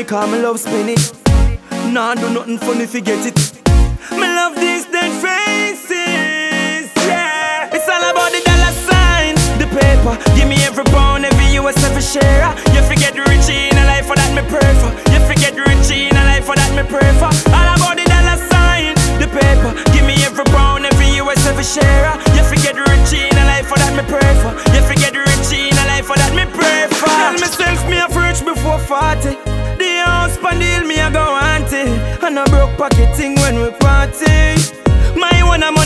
cause me love spin it. Nah, do nothing funny, forget it. Me love these dead faces, yeah. It's all about the dollar sign, the paper. Give me every pound, every US, every share. You forget rich in a life for that me pray for. You forget rich in a life for that me pray for. All about the dollar sign, the paper. Give me every pound, every US, every share. You forget rich in a life for that me pray for. You forget rich in a life for that me pray for. Tell myself me a rich before 40. The house pan deal me a go want it. And a broke pocket thing when we party. My one a